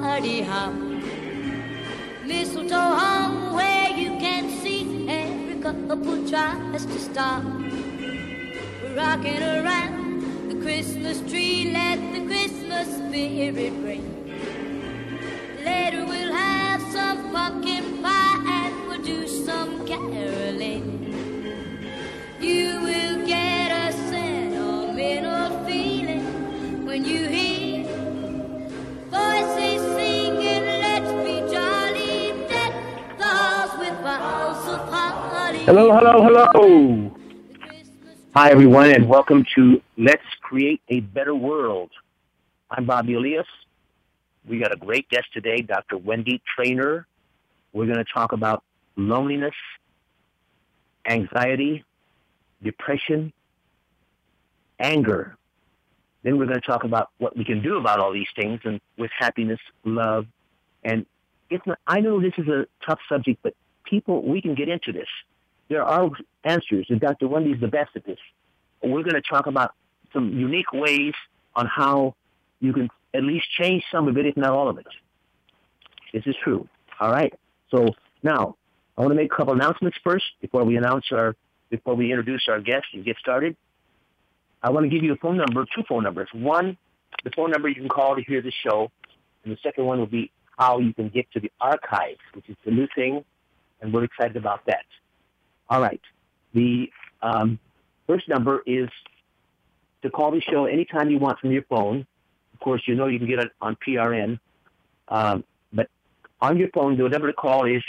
party hop. Mistletoe hung where you can see every couple tries to stop. We're rocking around the Christmas tree, let the Christmas spirit ring. Later we'll have some pumpkin pie and we'll do some caroling. You will get a sentimental feeling when you hear voices singing, let's be jolly, deck the halls with boughs of holly. Hello. Hi, everyone, and welcome to Let's Create a Better World. I'm Bobby Elias. We got a great guest today, Dr. Wendy Traynor. We're going to talk about loneliness, anxiety, depression, anger. Then we're going to talk about what we can do about all these things and with happiness, love. And I know this is a tough subject, but people, we can get into this. There are answers, and Dr. Wendy's the best at this. We're going to talk about some unique ways on how you can at least change some of it, if not all of it. This is true. All right. So now I want to make a couple announcements first before we introduce our guest and get started. I want to give you two phone numbers. One, the phone number you can call to hear the show, and the second one will be how you can get to the archives, which is the new thing, and we're excited about that. All right. The first number is to call the show anytime you want from your phone. Of course, you know you can get it on PRN. But on your phone, the number to call is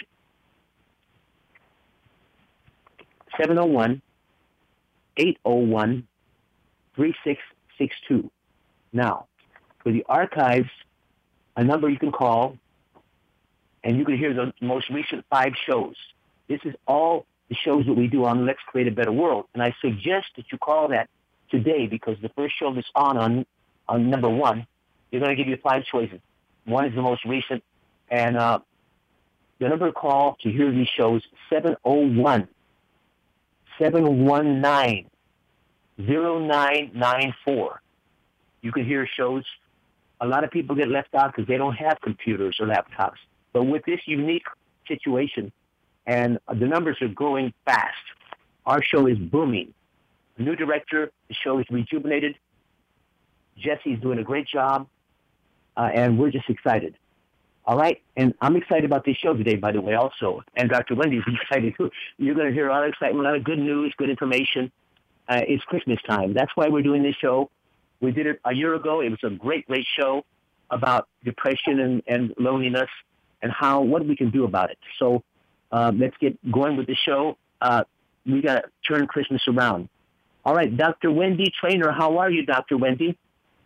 701-801-3662. Now, for the archives, a number you can call, and you can hear the most recent 5 shows. This is all the shows that we do on Let's Create a Better World. And I suggest that you call that today because the first show that's on number 1, they're going to give you 5 choices. 1 is the most recent. And the number to call to hear these shows, 701-719-0994. You can hear shows. A lot of people get left out because they don't have computers or laptops. But with this unique situation, and the numbers are growing fast, our show is booming. The new director, the show is rejuvenated. Jesse's doing a great job, and we're just excited. All right? And I'm excited about this show today, by the way, also. And Dr. Wendy's excited, too. You're going to hear a lot of excitement, a lot of good news, good information. It's Christmas time. That's why we're doing this show. We did it a year ago. It was a great show about depression and loneliness and what we can do about it. So let's get going with the show. We got to turn Christmas around. All right, Dr. Wendy Traynor, how are you, Dr. Wendy?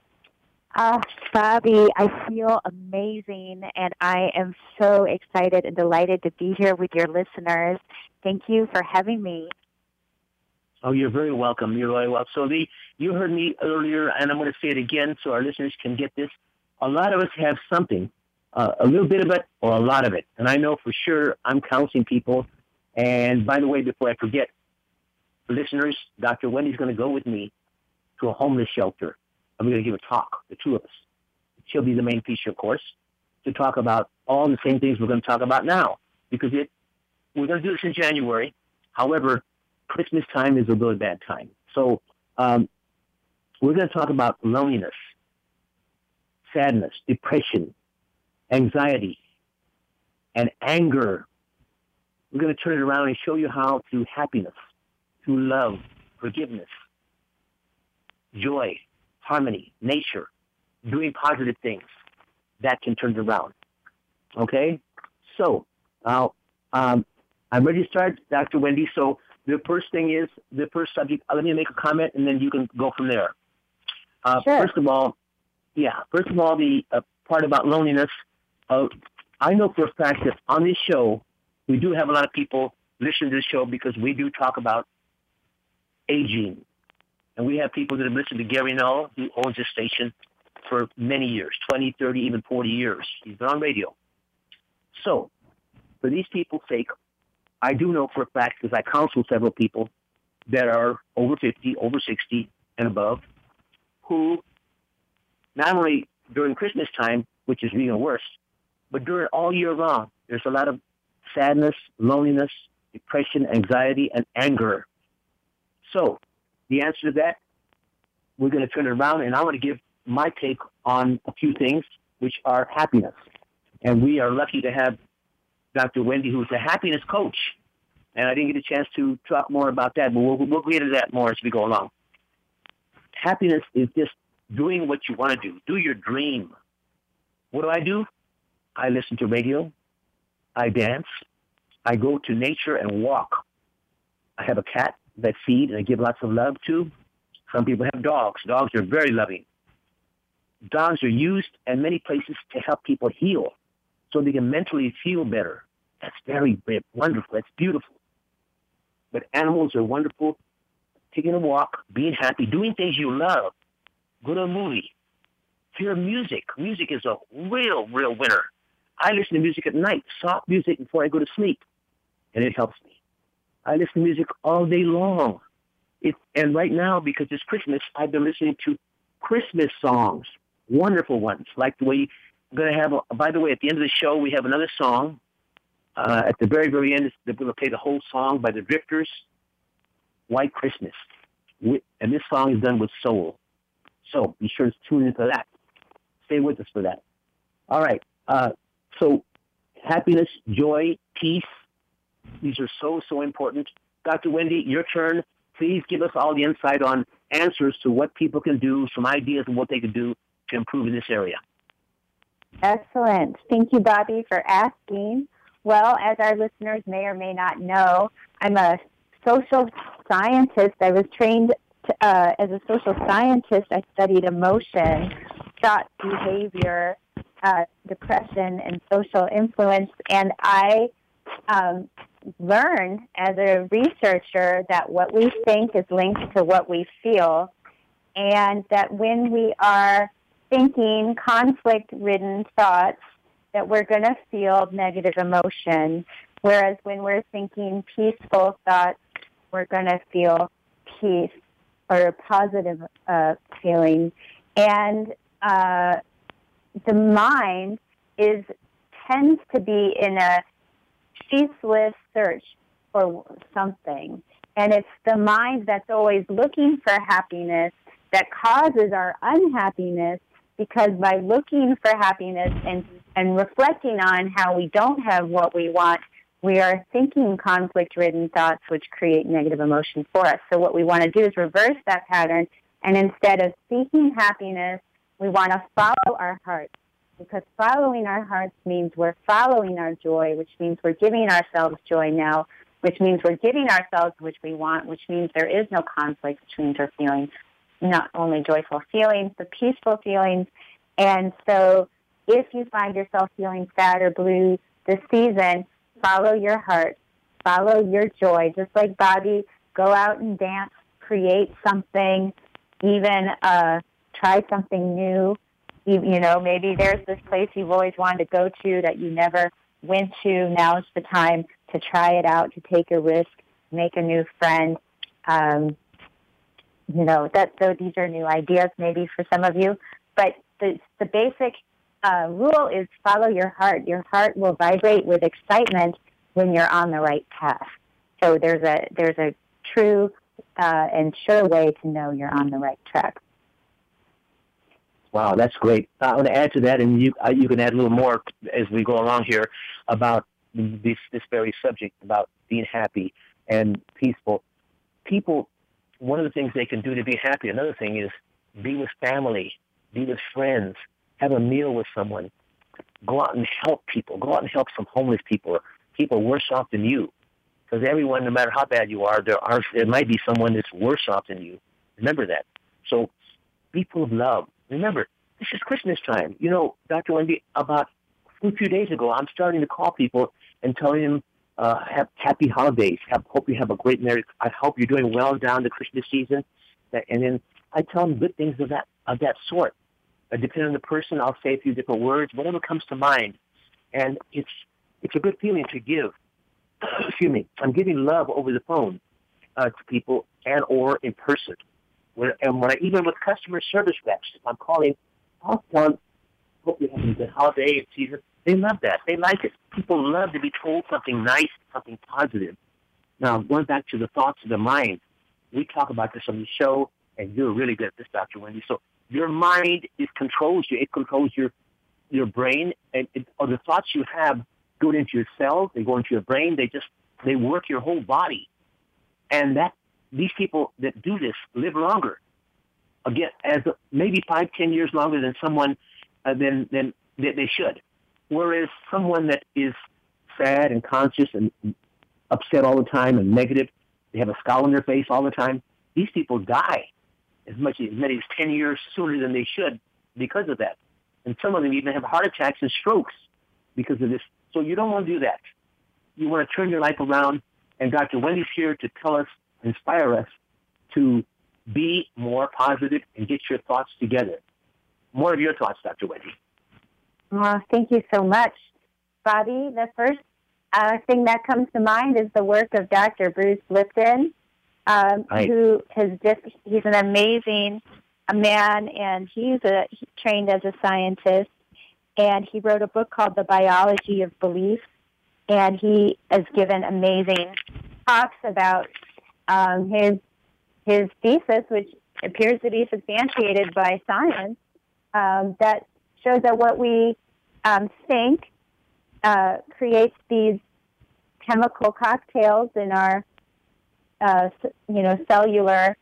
Bobby, I feel amazing, and I am so excited and delighted to be here with your listeners. Thank you for having me. Oh, you're very welcome. You're very welcome. So you heard me earlier, and I'm going to say it again so our listeners can get this. A lot of us have something, a little bit of it or a lot of it. And I know for sure I'm counseling people. And by the way, before I forget, listeners, Dr. Wendy's going to go with me to a homeless shelter. And we're going to give a talk, the two of us. She'll be the main feature, of course, to talk about all the same things we're going to talk about now. Because we're going to do this in January. However, Christmas time is a really bad time. So we're going to talk about loneliness, sadness, depression, anxiety, and anger. We're going to turn it around and show you how through happiness, through love, forgiveness, joy, harmony, nature, doing positive things, that can turn it around. Okay? So, now, I'm ready to start, Dr. Wendy. So, the first subject, let me make a comment, and then you can go from there. Sure. First of all, the part about loneliness, I know for a fact that on this show, we do have a lot of people listen to the show because we do talk about aging. And we have people that have listened to Gary Null, who owns this station, for many years, 20, 30, even 40 years. He's been on radio. So, for these people's sake, I do know for a fact, because I counsel several people that are over 50, over 60, and above, who not only during Christmas time which is even worse. But during all year long, there's a lot of sadness, loneliness, depression, anxiety, and anger. So the answer to that, we're going to turn it around, and I want to give my take on a few things, which are happiness. And we are lucky to have Dr. Wendy, who's a happiness coach. And I didn't get a chance to talk more about that, but we'll get into that more as we go along. Happiness is just doing what you want to do. Do your dream. What do? I listen to radio. I dance. I go to nature and walk. I have a cat that I feed and I give lots of love to. Some people have dogs. Dogs are very loving. Dogs are used in many places to help people heal so they can mentally feel better. That's very, very wonderful. That's beautiful. But animals are wonderful. Taking a walk, being happy, doing things you love. Go to a movie. Hear music. Music is a real, real winner. I listen to music at night, soft music before I go to sleep, and it helps me. I listen to music all day long. And right now, because it's Christmas, I've been listening to Christmas songs, wonderful ones, like the way I'm going to have, by the way, at the end of the show, we have another song. At the very, very end, they're going to play the whole song by the Drifters, White Christmas. And this song is done with soul. So be sure to tune into that. Stay with us for that. All right. So happiness, joy, peace, these are so, so important. Dr. Wendy, your turn. Please give us all the insight on answers to what people can do, some ideas of what they can do to improve in this area. Excellent. Thank you, Bobby, for asking. Well, as our listeners may or may not know, I'm a social scientist. I was trained as a social scientist. I studied emotion, thought, behavior, depression, and social influence. And I learned as a researcher that what we think is linked to what we feel, and that when we are thinking conflict-ridden thoughts, that we're going to feel negative emotion, whereas when we're thinking peaceful thoughts, we're going to feel peace or a positive feeling. And the mind tends to be in a ceaseless search for something. And it's the mind that's always looking for happiness that causes our unhappiness, because by looking for happiness and reflecting on how we don't have what we want, we are thinking conflict-ridden thoughts which create negative emotion for us. So what we want to do is reverse that pattern, and instead of seeking happiness, we want to follow our heart, because following our hearts means we're following our joy, which means we're giving ourselves joy now, which means we're giving ourselves which we want, which means there is no conflict, which means we're feeling not only joyful feelings, but peaceful feelings. And so if you find yourself feeling sad or blue this season, follow your heart, follow your joy. Just like Bobby, go out and dance, create something, even try something new. You know, maybe there's this place you've always wanted to go to that you never went to. Now's the time to try it out, to take a risk, make a new friend. You know, so these are new ideas maybe for some of you. But the basic rule is follow your heart. Your heart will vibrate with excitement when you're on the right path. So there's a true and sure way to know you're on the right track. Wow, that's great. I want to add to that, and you can add a little more as we go along here about this very subject about being happy and peaceful. People, one of the things they can do to be happy, another thing is be with family, be with friends, have a meal with someone, go out and help people, go out and help some homeless people, people worse off than you. Because everyone, no matter how bad you are, there might be someone that's worse off than you. Remember that. So be full of love. Remember, this is Christmas time. You know, Dr. Wendy, about a few days ago, I'm starting to call people and telling them, have happy holidays. Hope you have a great Merry. I hope you're doing well down the Christmas season. And then I tell them good things of that sort. Depending on the person, I'll say a few different words, whatever comes to mind. And it's a good feeling to give. Excuse me. I'm giving love over the phone to people and or in person. Even with customer service reps, if I'm calling, I'll tell them, hope you're having a good holiday and season. They love that. They like it. People love to be told something nice, something positive. Now, going back to the thoughts of the mind, we talk about this on the show, and you're really good at this, Dr. Wendy. So your mind, it controls you. It controls your brain, or the thoughts you have go into your cells. They go into your brain. They work your whole body. And these people that do this live longer. Again, as maybe 5-10 years longer than someone than they should. Whereas someone that is sad and conscious and upset all the time and negative, they have a scowl on their face all the time. These people die as many as 10 years sooner than they should because of that. And some of them even have heart attacks and strokes because of this. So you don't want to do that. You want to turn your life around, and Dr. Wendy's here to tell us, inspire us to be more positive and get your thoughts together. More of your thoughts, Dr. Wendy. Thank you so much, Bobby. The first thing that comes to mind is the work of Dr. Bruce Lipton, who he's an amazing man, and he's trained as a scientist, and he wrote a book called The Biology of Belief, and he has given amazing talks about his thesis, which appears to be substantiated by science, that shows that what we think creates these chemical cocktails in our, cellular.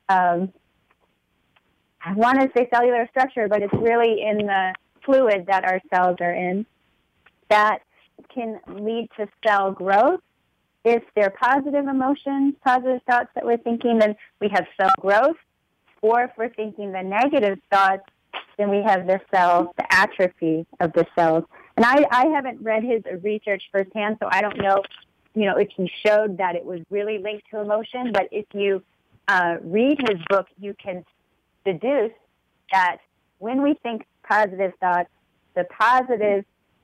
I want to say cellular structure, but it's really in the fluid that our cells are in that can lead to cell growth. If they're positive emotions, positive thoughts that we're thinking, then we have cell growth. Or if we're thinking the negative thoughts, then we have the atrophy of the cells. And I haven't read his research firsthand, so I don't know, if he showed that it was really linked to emotion. But if you read his book, you can deduce that when we think positive thoughts, the positive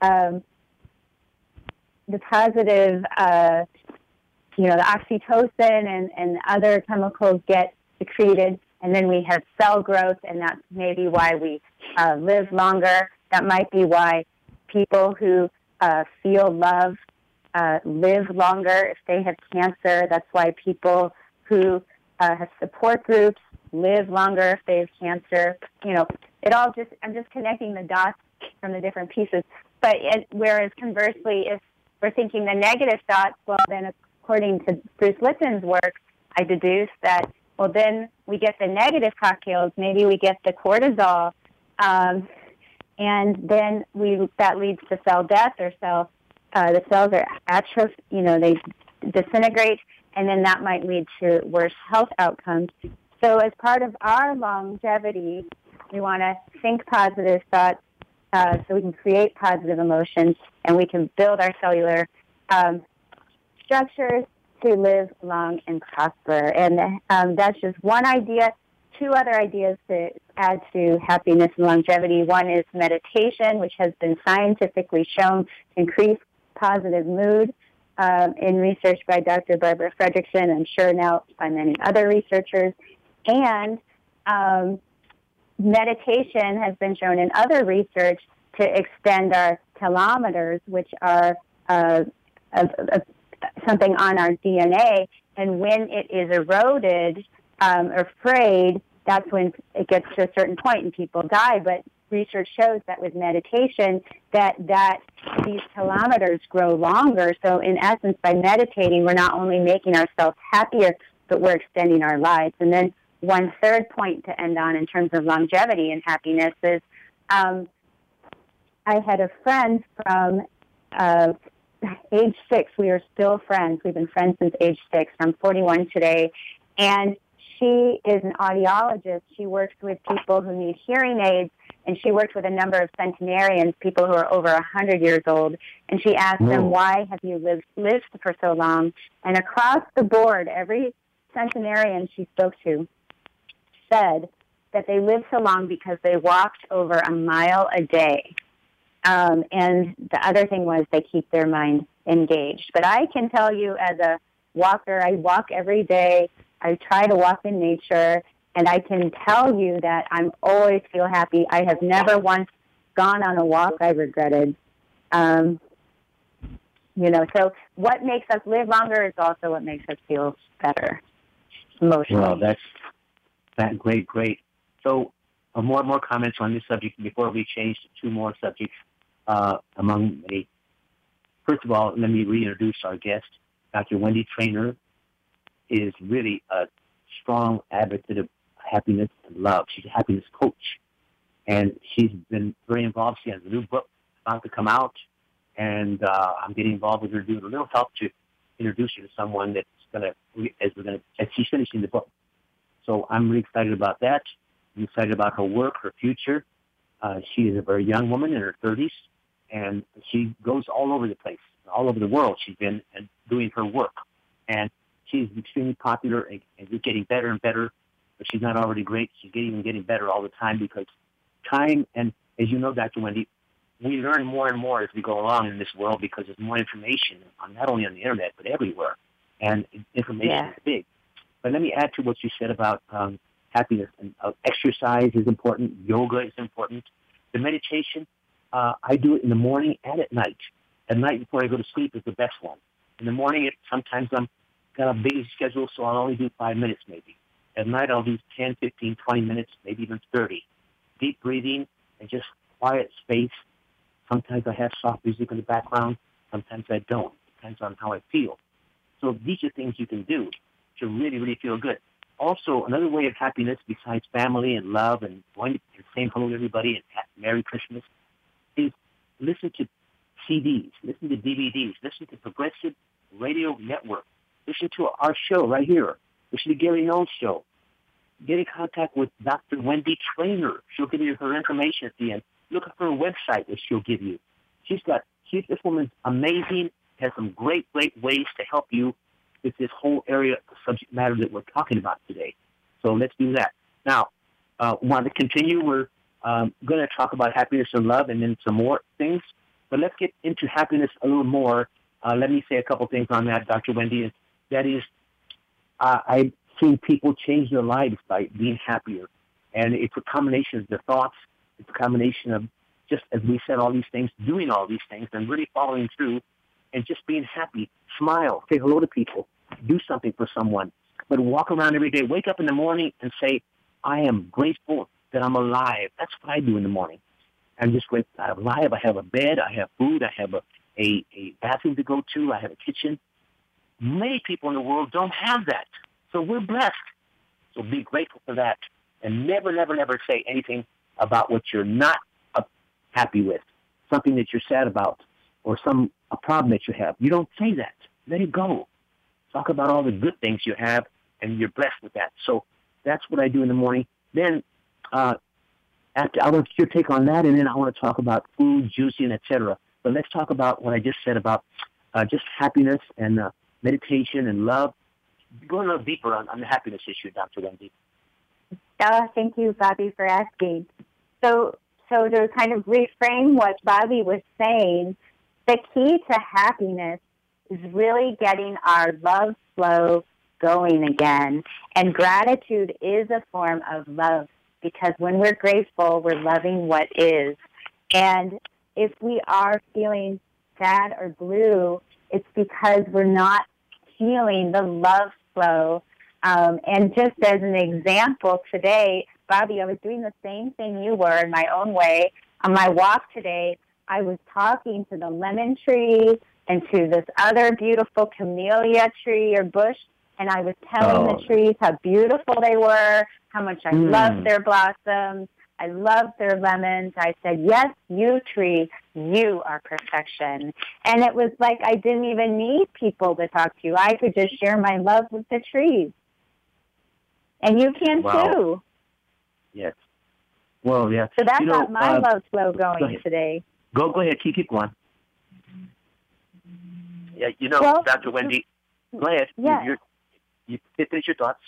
the oxytocin and other chemicals get secreted, and then we have cell growth, and that's maybe why we live longer. That might be why people who feel love live longer if they have cancer. That's why people who have support groups live longer if they have cancer. I'm just connecting the dots from the different pieces. But whereas conversely, if we're thinking the negative thoughts, well, then according to Bruce Lipton's work, I deduce that, well, then we get the negative cocktails. Maybe we get the cortisol, and then that leads to cell death or the cells are atrophy, they disintegrate, and then that might lead to worse health outcomes. So as part of our longevity, we want to think positive thoughts so we can create positive emotions, and we can build our cellular structures to live long and prosper. And that's just one idea. Two other ideas to add to happiness and longevity. One is meditation, which has been scientifically shown to increase positive mood in research by Dr. Barbara Fredrickson, and sure now by many other researchers. And meditation has been shown in other research to extend our telomeres, which are something on our DNA. And when it is eroded or frayed, that's when it gets to a certain point and people die. But research shows that with meditation, that these telomeres grow longer. So in essence, by meditating, we're not only making ourselves happier, but we're extending our lives. And then one third point to end on in terms of longevity and happiness is I had a friend from age 6. We are still friends. We've been friends since age 6. I'm 41 today. And she is an audiologist. She works with people who need hearing aids, and she worked with a number of centenarians, people who are over 100 years old. And she asked them, why have you lived for so long? And across the board, every centenarian she spoke to said that they lived so long because they walked over a mile a day. And the other thing was they keep their mind engaged. But I can tell you as a walker, I walk every day. I try to walk in nature, and I can tell you that I'm always feel happy. I have never once gone on a walk I regretted. So what makes us live longer is also what makes us feel better emotionally. Well, that's great. So more comments on this subject before we change to two more subjects among many. First of all, let me reintroduce our guest. Dr. Wendy Traynor is really a strong advocate of happiness and love. She's a happiness coach, and she's been very involved. She has a new book about to come out, and I'm getting involved with her, doing a little help to introduce you to someone that's as she's finishing the book. So I'm really excited about that. I'm excited about her work, her future. She is a very young woman in her 30s, and she goes all over the place, all over the world. She's been doing her work, and she's extremely popular and getting better and better. But she's not already great. She's getting better all the time because time, and as you know, Dr. Wendy, we learn more and more as we go along in this world because there's more information, not only on the internet, but everywhere. And information is big. But let me add to what you said about happiness. And exercise is important. Yoga is important. The meditation, I do it in the morning and at night. At night before I go to sleep is the best one. In the morning, sometimes I'm got a busy schedule, so I'll only do 5 minutes maybe. At night, I'll do 10, 15, 20 minutes, maybe even 30. Deep breathing and just quiet space. Sometimes I have soft music in the background. Sometimes I don't. Depends on how I feel. So these are things you can do to really, really feel good. Also, another way of happiness besides family and love and going and saying hello to everybody and Merry Christmas is listen to CDs, listen to DVDs, listen to Progressive Radio Network, listen to our show right here, listen to Gary Nolan's show. Get in contact with Dr. Wendy Traynor. She'll give you her information at the end. Look at her website that she'll give you. This woman's amazing, has some great ways to help you with this whole area of subject matter that we're talking about today. So let's do that. Now, want to continue? We're going to talk about happiness and love and then some more things. But let's get into happiness a little more. Let me say a couple things on that, Dr. Wendy. That is, I've seen people change their lives by being happier. And it's a combination of their thoughts. It's a combination of just, as we said, all these things, doing all these things and really following through and just being happy. Smile, say hello to people, do something for someone. But walk around every day, wake up in the morning and say, I am grateful that I'm alive. That's what I do in the morning. I'm just grateful I'm alive. I have a bed, I have food, I have a bathroom to go to, I have a kitchen. Many people in the world don't have that. So we're blessed. So be grateful for that. And never, never, never say anything about what you're not happy with, something that you're sad about, or a problem that you have. You don't say that. Let it go. Talk about all the good things you have, and you're blessed with that. So that's what I do in the morning. Then after, I want your take on that, and then I want to talk about food, juicing, etc. But let's talk about what I just said about just happiness and meditation and love. Go a little deeper on the happiness issue, Dr. Wendy. Thank you, Bobby, for asking. So to kind of reframe what Bobby was saying, the key to happiness is really getting our love flow going again. And gratitude is a form of love because when we're grateful, we're loving what is. And if we are feeling sad or blue, it's because we're not feeling the love flow. And just as an example today, Bobby, I was doing the same thing you were in my own way. On my walk today, I was talking to the lemon tree and to this other beautiful camellia tree or bush, and I was telling the trees how beautiful they were, how much I loved their blossoms, I loved their lemons. I said, yes, you tree, you are perfection. And it was like I didn't even need people to talk to. I could just share my love with the trees. And you can too. Yes. Well, yeah. So that's got my love flow going today. Go ahead. Keep going. Yeah, Dr. Wendy, go ahead. Yeah. You finish your thoughts.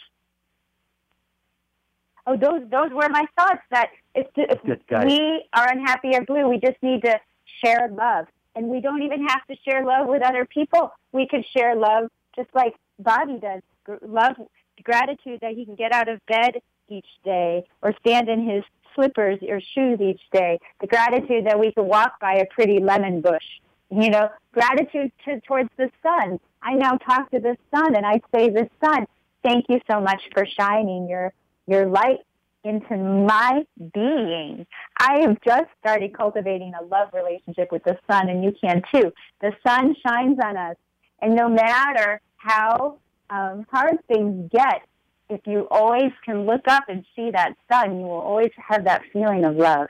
Oh, those were my thoughts. That if we are unhappy or blue, we just need to share love. And we don't even have to share love with other people. We could share love just like Bobby does. Love, gratitude that he can get out of bed each day or stand in his slippers or shoes each day, the gratitude that we can walk by a pretty lemon bush, gratitude towards the sun. I now talk to the sun and I say, the sun, thank you so much for shining your light into my being. I have just started cultivating a love relationship with the sun, and you can too. The sun shines on us, and no matter how hard things get, if you always can look up and see that sun, you will always have that feeling of love.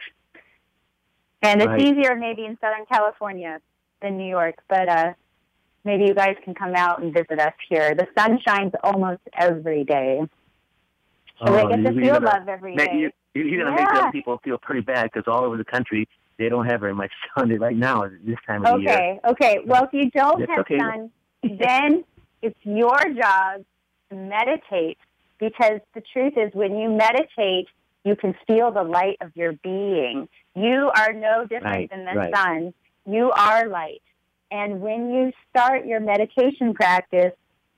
And it's easier maybe in Southern California than New York, but maybe you guys can come out and visit us here. The sun shines almost every day. So they get to feel love every day. You're going to make those people feel pretty bad, because all over the country, they don't have very much sun right now this time of the year. Okay. Well, if you don't have sun, then it's your job to meditate, because the truth is when you meditate, you can feel the light of your being. You are no different than the sun. You are light. And when you start your meditation practice,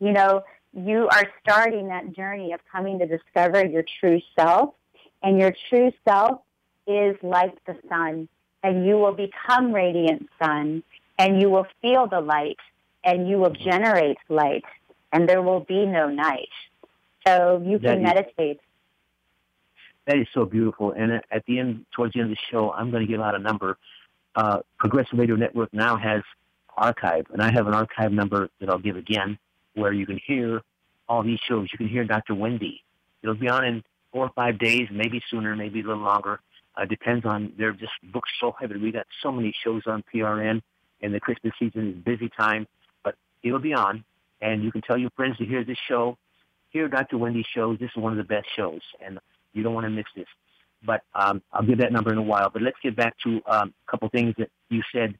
you are starting that journey of coming to discover your true self. And your true self is like the sun. And you will become radiant sun. And you will feel the light. And you will generate light. And there will be no night. So you can meditate. That is so beautiful. And at the end, towards the end of the show, I'm going to give out a number. Progressive Radio Network now has archive. And I have an archive number that I'll give again, where you can hear all these shows. You can hear Dr. Wendy. It'll be on in 4 or 5 days, maybe sooner, maybe a little longer. Depends on, they're just booked so heavy. We got so many shows on PRN, and the Christmas season is busy time. But it'll be on, and you can tell your friends to hear this show. Hear Dr. Wendy's shows. This is one of the best shows, and you don't want to miss this. But I'll give that number in a while. But let's get back to a couple things that you said.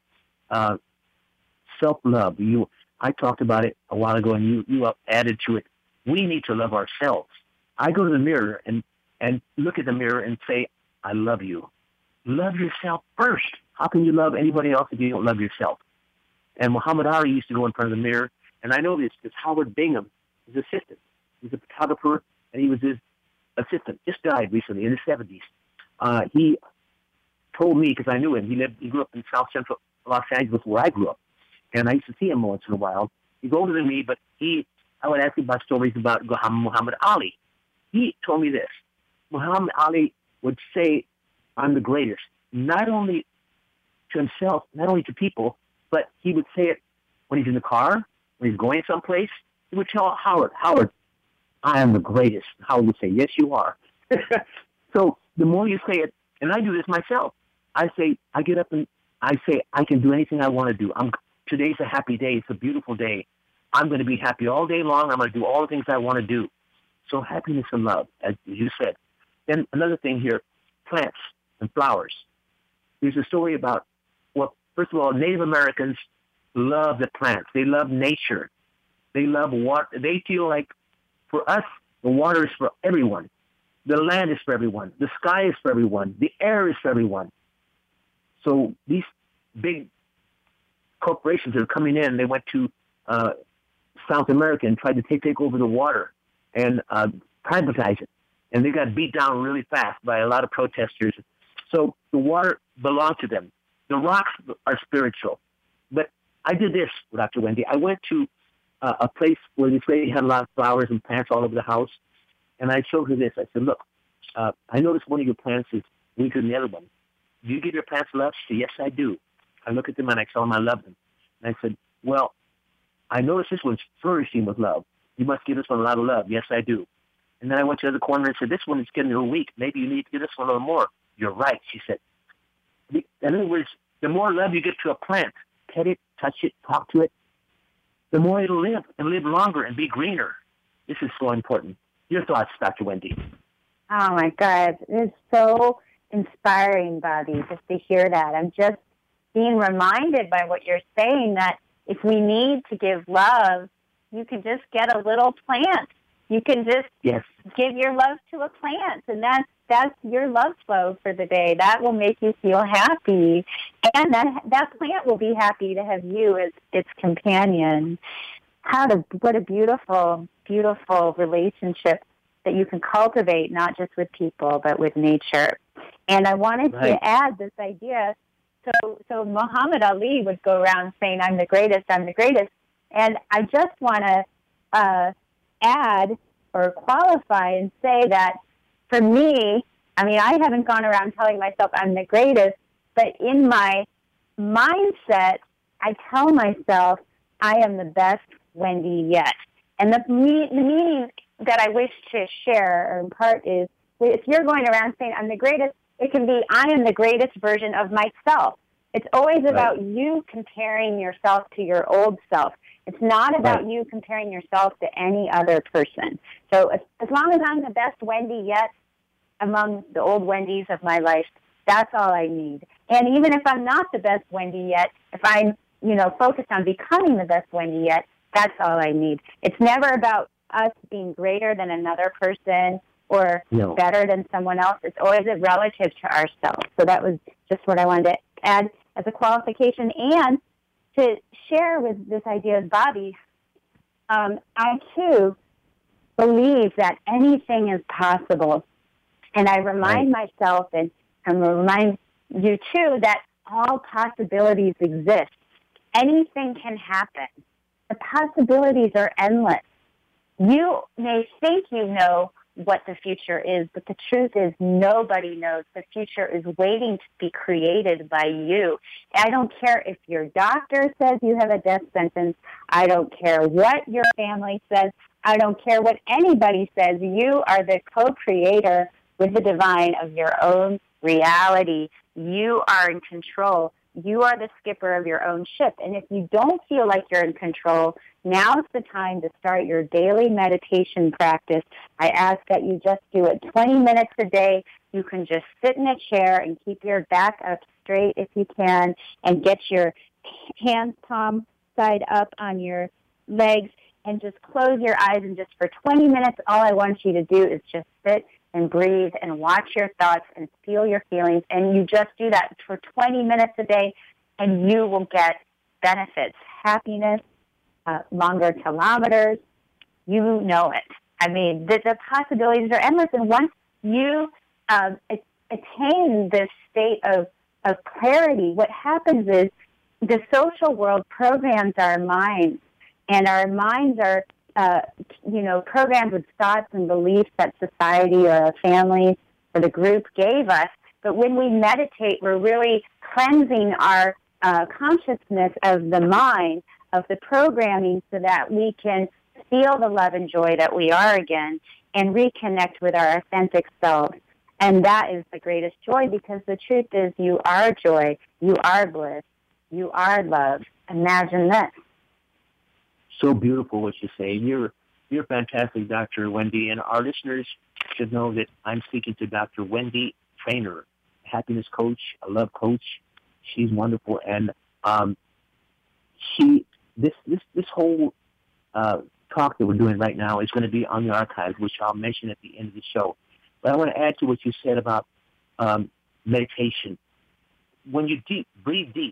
Self-love. I talked about it a while ago, and you added to it. We need to love ourselves. I go to the mirror and look at the mirror and say, I love you. Love yourself first. How can you love anybody else if you don't love yourself? And Muhammad Ali used to go in front of the mirror, and I know this because Howard Bingham, his assistant, he's a photographer, and he was his assistant, just died recently in the 70s. He told me, because I knew him, he grew up in South Central Los Angeles where I grew up, and I used to see him once in a while. He's older than me, but I would ask him about stories about Muhammad Ali. He told me this. Muhammad Ali would say, I'm the greatest, not only to himself, not only to people, but he would say it when he's in the car, when he's going someplace. He would tell Howard, I am the greatest. Howard would say, yes, you are. So the more you say it, and I do this myself, I get up and I say, I can do anything I want to do. Today's a happy day. It's a beautiful day. I'm going to be happy all day long. I'm going to do all the things I want to do. So happiness and love, as you said. Then another thing here, plants and flowers. There's a story about, well, first of all, Native Americans love the plants. They love nature. They love water. They feel like, for us, the water is for everyone. The land is for everyone. The sky is for everyone. The air is for everyone. So these big corporations that are coming in, they went to South America and tried to take over the water and privatize it. And they got beat down really fast by a lot of protesters. So the water belonged to them. The rocks are spiritual. But I did this, Dr. Wendy. I went to a place where this lady had a lot of flowers and plants all over the house. And I showed her this. I said, look, I noticed one of your plants is weaker than the other one. Do you give your plants love? She said, yes, I do. I look at them and I tell them I love them. And I said, well, I noticed this one's flourishing with love. You must give this one a lot of love. Yes, I do. And then I went to the other corner and said, this one is getting a little weak. Maybe you need to give this one a little more. You're right, she said. In other words, the more love you give to a plant, pet it, touch it, talk to it, the more it'll live and live longer and be greener. This is so important. Your thoughts, Dr. Wendy? Oh, my God. It's so inspiring, Bobby, just to hear that. I'm just being reminded by what you're saying that if we need to give love, you can just get a little plant. You can just give your love to a plant, and that's your love flow for the day. That will make you feel happy, and that plant will be happy to have you as its companion. What a beautiful, beautiful relationship that you can cultivate, not just with people, but with nature. And I wanted Right. to add this idea. So Muhammad Ali would go around saying, I'm the greatest, I'm the greatest. And I just want to add or qualify and say that for me, I mean, I haven't gone around telling myself I'm the greatest, but in my mindset, I tell myself I am the best Wendy yet. And the meaning that I wish to share or impart is, if you're going around saying I'm the greatest, it can be I am the greatest version of myself. It's always about you comparing yourself to your old self. It's not about you comparing yourself to any other person. So as long as I'm the best Wendy yet among the old Wendys of my life, that's all I need. And even if I'm not the best Wendy yet, if I'm, focused on becoming the best Wendy yet, that's all I need. It's never about us being greater than another person or better than someone else. It's always a relative to ourselves. So that was just what I wanted to add as a qualification. And to share with this idea of Bobby, I too believe that anything is possible. And I remind myself and remind you too that all possibilities exist. Anything can happen. The possibilities are endless. You may think you know what the future is, but the truth is nobody knows. The future is waiting to be created by you. I don't care if your doctor says you have a death sentence. I don't care what your family says. I don't care what anybody says. You are the co-creator with the divine of your own reality. You are in control. You are the skipper of your own ship. And if you don't feel like you're in control, now's the time to start your daily meditation practice. I ask that you just do it 20 minutes a day. You can just sit in a chair and keep your back up straight if you can, and get your hands palm side up on your legs and just close your eyes. And just for 20 minutes, all I want you to do is just sit and breathe and watch your thoughts and feel your feelings. And you just do that for 20 minutes a day, and you will get benefits, happiness, longer kilometers. You know it. I mean, the possibilities are endless. And once you attain this state of clarity, what happens is the social world programs our minds, and our minds are programmed with thoughts and beliefs that society or our families or the group gave us. But when we meditate, we're really cleansing our consciousness of the mind, of the programming, so that we can feel the love and joy that we are again and reconnect with our authentic selves. And that is the greatest joy, because the truth is you are joy, you are bliss, you are love. Imagine this. So beautiful what you say. You're fantastic, Dr. Wendy, and our listeners should know that I'm speaking to Dr. Wendy Trainer, happiness coach, a love coach. She's wonderful, and this whole talk that we're doing right now is going to be on the archives, which I'll mention at the end of the show. But I want to add to what you said about meditation. When you breathe deep,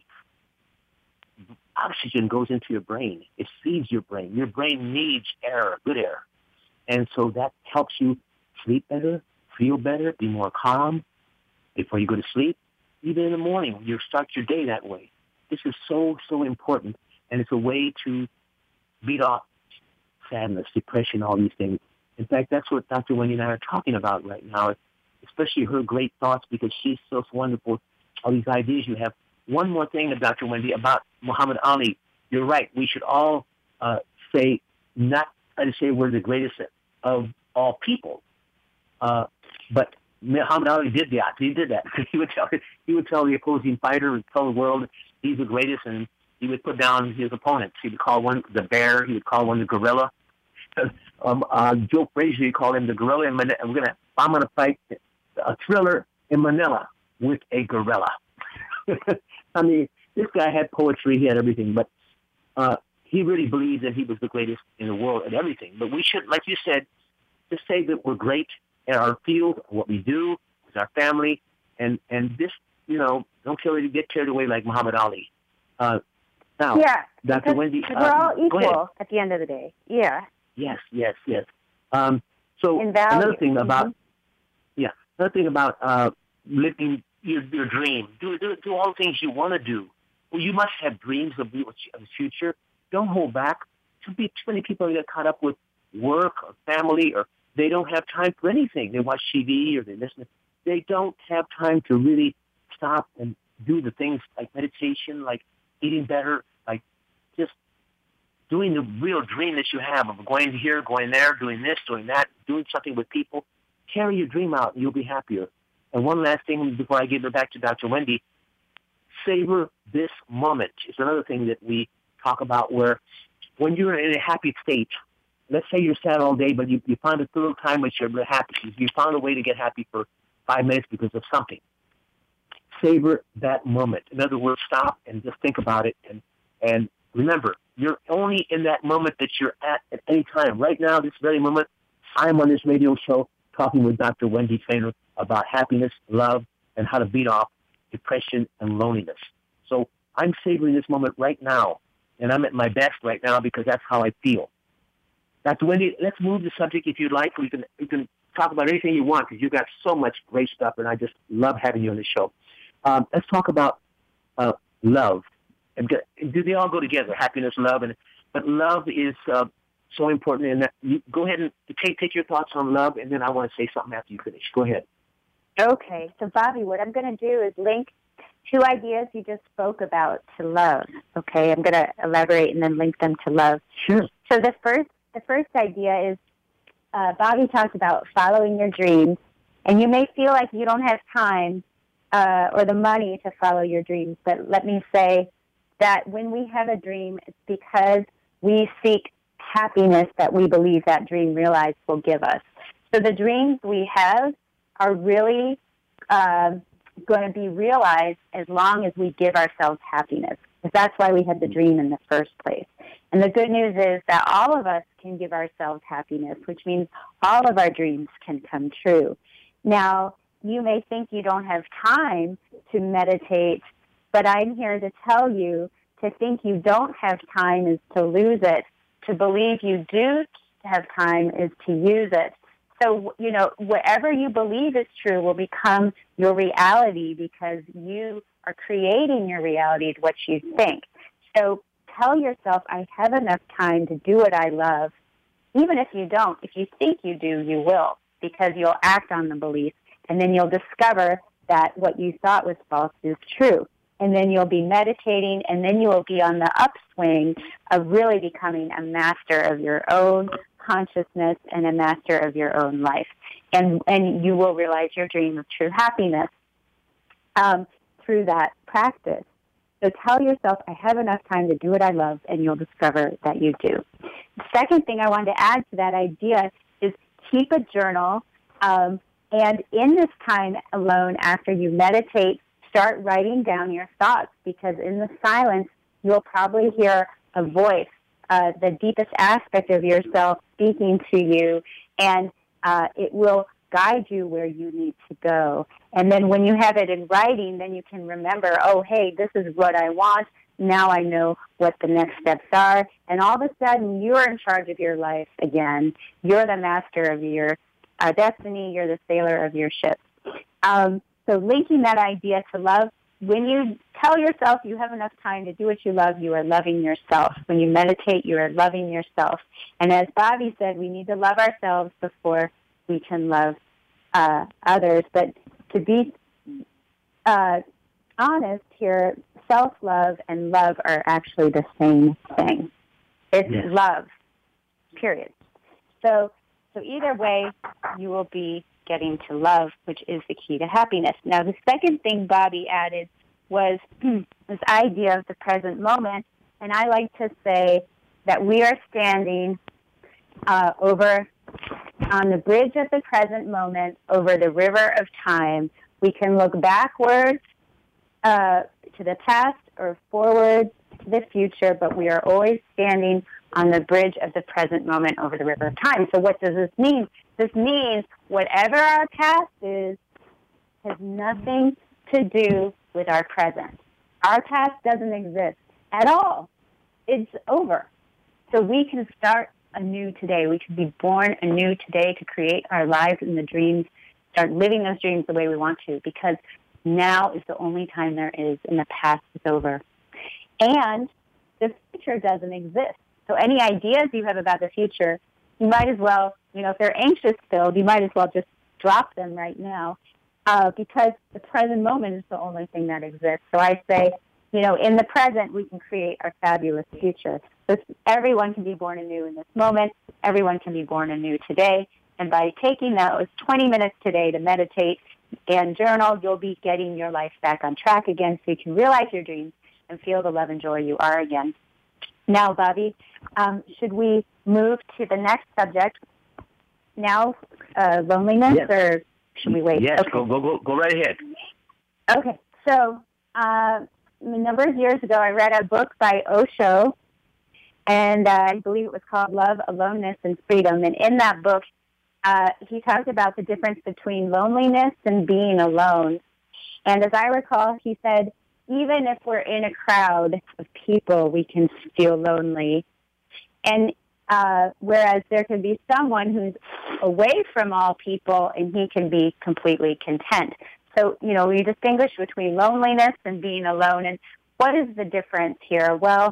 oxygen goes into your brain. It feeds your brain. Your brain needs air, good air. And so that helps you sleep better, feel better, be more calm before you go to sleep. Even in the morning, you start your day that way. This is so, so important. And it's a way to beat off sadness, depression, all these things. In fact, that's what Dr. Wendy and I are talking about right now, especially her great thoughts, because she's so wonderful, all these ideas you have. One more thing, Dr. Wendy, about Muhammad Ali. You're right. We should all not try to say we're the greatest of all people. But Muhammad Ali did that. He did that. He would tell the opposing fighter, would tell the world he's the greatest, and he would put down his opponents. He would call one the bear. He would call one the gorilla. Joe Frazier, he called him the gorilla. I'm gonna fight a thriller in Manila with a gorilla. I mean, this guy had poetry, he had everything, but he really believed that he was the greatest in the world at everything. But we should, like you said, just say that we're great at our field, what we do with our family, and this, don't get carried away like Muhammad Ali. Now, Dr. Wendy, we're all equal at the end of the day. Yeah. Yes. So another thing about living your dream. Do all the things you want to do. Well, you must have dreams of the future. Don't hold back. Too many people get caught up with work or family, or they don't have time for anything. They watch TV or they listen. They don't have time to really stop and do the things like meditation, like eating better, like just doing the real dream that you have of going here, going there, doing this, doing that, doing something with people. Carry your dream out and you'll be happier. And one last thing before I give it back to Dr. Wendy, savor this moment. It's another thing that we talk about where when you're in a happy state, let's say you're sad all day, but you find a little time when you're happy. You found a way to get happy for 5 minutes because of something. Savor that moment. In other words, stop and just think about it. And remember, you're only in that moment that you're at any time. Right now, this very moment, I'm on this radio show talking with Dr. Wendy Traynor about happiness, love, and how to beat off depression and loneliness. So I'm savoring this moment right now, and I'm at my best right now because that's how I feel. Dr. Wendy, let's move the subject if you'd like. You can talk about anything you want because you've got so much great stuff, and I just love having you on the show. Let's talk about love. And do they all go together? Happiness, love, but love is so important. And you go ahead and take your thoughts on love, and then I want to say something after you finish. Go ahead. Okay, so Bobby, what I'm going to do is link two ideas you just spoke about to love. Okay, I'm going to elaborate and then link them to love. Sure. So the first idea is Bobby talked about following your dreams, and you may feel like you don't have time or the money to follow your dreams, but let me say that when we have a dream, it's because we seek happiness that we believe that dream realized will give us. So the dreams we have are really going to be realized as long as we give ourselves happiness, because that's why we had the dream in the first place. And the good news is that all of us can give ourselves happiness, which means all of our dreams can come true. Now, you may think you don't have time to meditate, but I'm here to tell you to think you don't have time is to lose it. To believe you do have time is to use it. So, whatever you believe is true will become your reality because you are creating your reality to what you think. So tell yourself, I have enough time to do what I love. Even if you don't, if you think you do, you will, because you'll act on the belief, and then you'll discover that what you thought was false is true. And then you'll be meditating, and then you will be on the upswing of really becoming a master of your own consciousness and a master of your own life. And you will realize your dream of true happiness through that practice. So tell yourself, I have enough time to do what I love, and you'll discover that you do. The second thing I wanted to add to that idea is keep a journal. And in this time alone, after you meditate, start writing down your thoughts, because in the silence, you'll probably hear a voice, the deepest aspect of yourself speaking to you, and it will guide you where you need to go. And then when you have it in writing, then you can remember, oh, hey, this is what I want. Now I know what the next steps are. And all of a sudden, you're in charge of your life again. You're the master of your destiny. You're the sailor of your ship. So linking that idea to love, when you tell yourself you have enough time to do what you love, you are loving yourself. When you meditate, you are loving yourself. And as Bobby said, we need to love ourselves before we can love others. But to be honest here, self-love and love are actually the same thing. It's love, period. So either way, you will be getting to love, which is the key to happiness. Now, the second thing Bobby added was this idea of the present moment, and I like to say that we are standing over on the bridge of the present moment over the river of time. We can look backwards to the past or forward to the future, but we are always standing on the bridge of the present moment over the river of time. So what does this mean? This means whatever our past is has nothing to do with our present. Our past doesn't exist at all. It's over. So we can start anew today. We can be born anew today to create our lives and the dreams start living those dreams the way we want to, because now is the only time there is, and the past is over. And the future doesn't exist. So any ideas you have about the future, you might as well, if they're anxious-filled, you might as well just drop them right now, because the present moment is the only thing that exists. So I say, in the present, we can create our fabulous future. So everyone can be born anew in this moment. Everyone can be born anew today. And by taking those 20 minutes today to meditate and journal, you'll be getting your life back on track again, so you can realize your dreams and feel the love and joy you are again. Now, Bobby, should we move to the next subject now, loneliness, yes. Or should we wait? Yes, okay. Go right ahead. Okay, so a number of years ago, I read a book by Osho, and I believe it was called Love, Aloneness, and Freedom. And in that book, he talked about the difference between loneliness and being alone. And as I recall, he said, even if we're in a crowd of people, we can feel lonely. And whereas there can be someone who's away from all people and he can be completely content. So, we distinguish between loneliness and being alone. And what is the difference here? Well,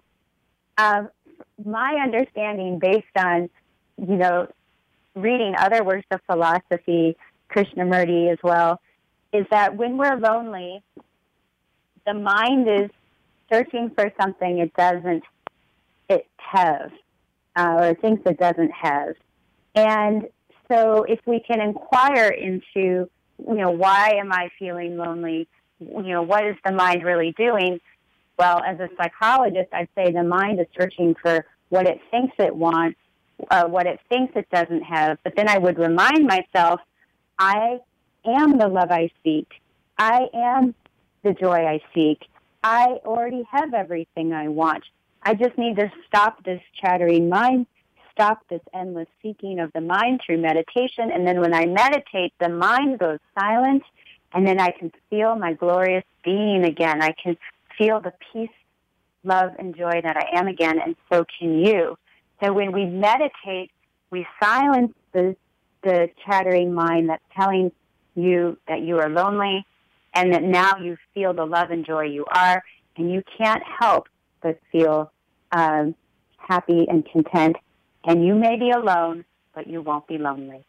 my understanding based on, reading other works of philosophy, Krishnamurti as well, is that when we're lonely, the mind is searching for something it have, or thinks it doesn't have. And so if we can inquire into, why am I feeling lonely? What is the mind really doing? Well, as a psychologist, I'd say the mind is searching for what it thinks it wants, what it thinks it doesn't have. But then I would remind myself, I am the love I seek. I am the joy I seek. I already have everything I want. I just need to stop this chattering mind, stop this endless seeking of the mind through meditation. And then when I meditate, the mind goes silent, and then I can feel my glorious being again. I can feel the peace, love, and joy that I am again, and so can you. So when we meditate, we silence the chattering mind that's telling you that you are lonely and that now you feel the love and joy you are, and you can't help but feel happy and content. And you may be alone, but you won't be lonely.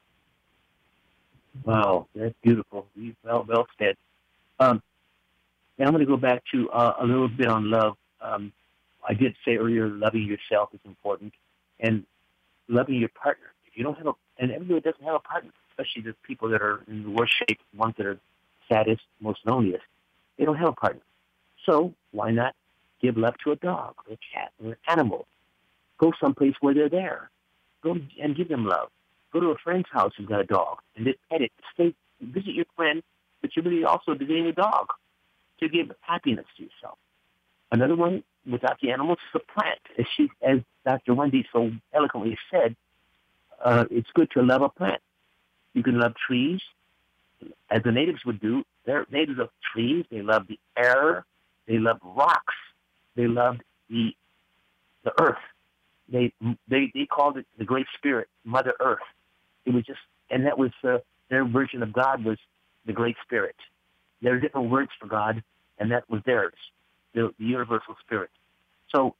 Wow, that's beautiful. Well said. Now I'm going to go back to a little bit on love. I did say earlier, loving yourself is important, and loving your partner. If you don't have and everybody doesn't have a partner, especially the people that are in the worst shape, the ones that are saddest, most loneliest, they don't have a partner. So why not give love to a dog or a cat or an animal? Go someplace where they're there. Go and give them love. Go to a friend's house who's got a dog and just pet it. Visit your friend, but you're really also visiting a dog to give happiness to yourself. Another one without the animals is a plant. As Dr. Wendy so eloquently said, it's good to love a plant. You can love trees, as the natives would do. They're natives of trees. They love the air. They love rocks. They love the earth. They called it the Great Spirit, Mother Earth. It was just, and that was their version of God was the Great Spirit. There are different words for God, and that was theirs, the universal spirit. So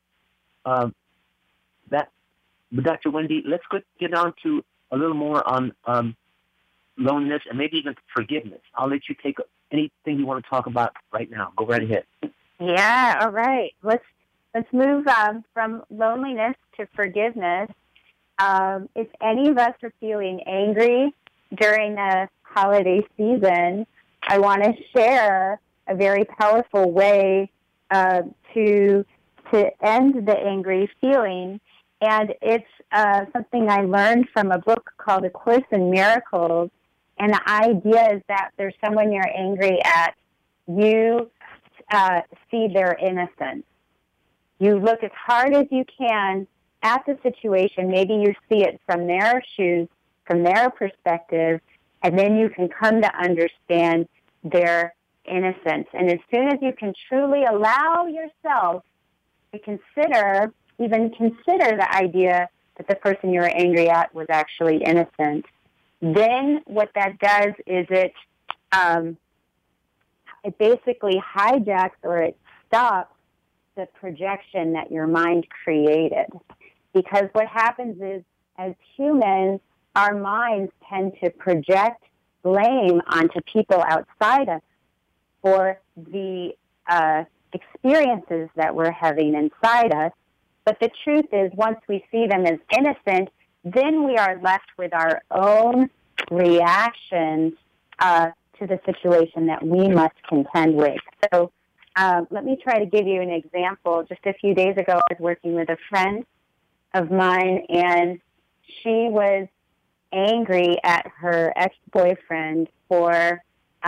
but Dr. Wendy, let's get on to a little more on loneliness and maybe even forgiveness. I'll let you take anything you want to talk about right now. Go right ahead. Yeah, all right. Let's move from loneliness to forgiveness. If any of us are feeling angry during the holiday season, I want to share a very powerful way to end the angry feeling. And it's something I learned from a book called A Course in Miracles. And the idea is that there's someone you're angry at, you see their innocence. You look as hard as you can at the situation. Maybe you see it from their shoes, from their perspective, and then you can come to understand their innocence. And as soon as you can truly allow yourself to consider the idea that the person you were angry at was actually innocent, then what that does is it basically hijacks or it stops the projection that your mind created. Because what happens is, as humans, our minds tend to project blame onto people outside us for the experiences that we're having inside us. But the truth is, once we see them as innocent, then we are left with our own reactions to the situation that we must contend with. So let me try to give you an example. Just a few days ago, I was working with a friend of mine, and she was angry at her ex-boyfriend for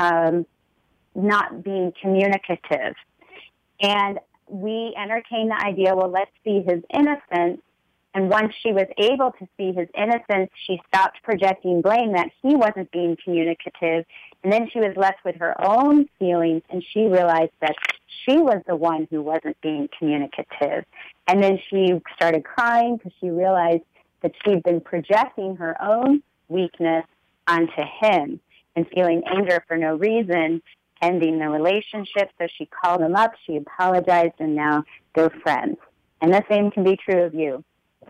not being communicative. And we entertained the idea, well, let's see his innocence. And once she was able to see his innocence, she stopped projecting blame that he wasn't being communicative. And then she was left with her own feelings, and she realized that she was the one who wasn't being communicative. And then she started crying because she realized that she'd been projecting her own weakness onto him and feeling anger for no reason, ending the relationship. So she called him up, she apologized, and now they're friends. And the same can be true of you.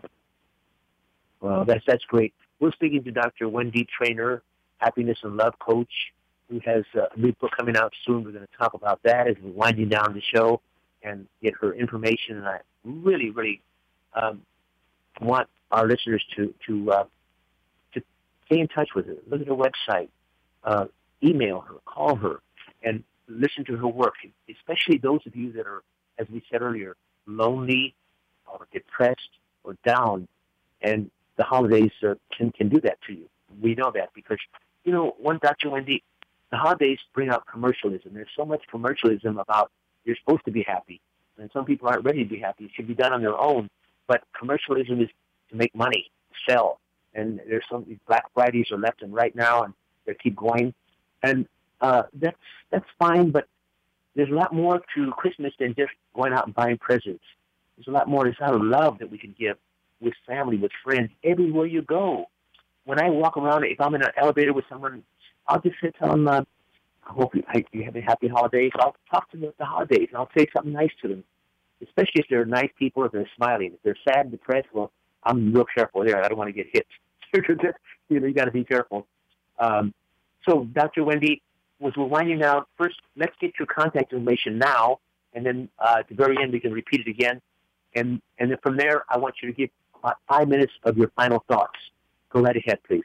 Well, that's great. We're speaking to Dr. Wendy Traynor, happiness and love coach, who has a new book coming out soon. We're going to talk about that as we're winding down the show and get her information. And I really, really want our listeners to stay in touch with her. Look at her website, email her, call her, and listen to her work, especially those of you that are, as we said earlier, lonely or depressed or down. And the holidays can do that to you. We know that because, Dr. Wendy, the holidays bring out commercialism. There's so much commercialism about you're supposed to be happy, and some people aren't ready to be happy. It should be done on their own. But commercialism is to make money, sell. And there's these Black Fridays are left and right now, and they keep going. And that's fine, but there's a lot more to Christmas than just going out and buying presents. There's a lot more. There's a lot of love that we can give with family, with friends, everywhere you go. When I walk around, if I'm in an elevator with someone, I'll just tell them, I hope you have a happy holidays. I'll talk to them about the holidays, and I'll say something nice to them, especially if they're nice people, if they're smiling. If they're sad and depressed, well, I'm real careful there. I don't want to get hit. You got to be careful. So, Dr. Wendy, as we're winding down, first, let's get your contact information now, and then at the very end, we can repeat it again. And then from there, I want you to give about 5 minutes of your final thoughts. Go right ahead, please.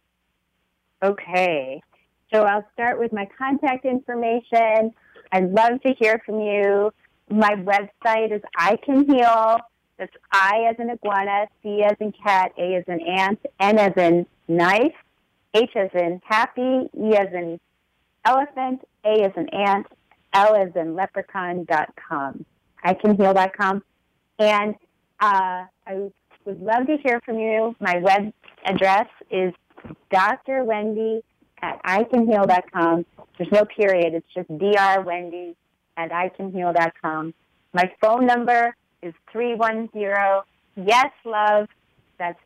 Okay. So I'll start with my contact information. I'd love to hear from you. My website is I Can Heal. That's I as in iguana, C as in cat, A as in ant, N as in knife, H as in happy, E as in elephant, A as in ant, L as in leprechaun.com. ICanHeal.com. And I would love to hear from you. My web address is Dr. Wendy at ICanHeal.com. There's no period. It's just Dr. Wendy at ICanHeal.com. My phone number is 310-YES-LOVE. That's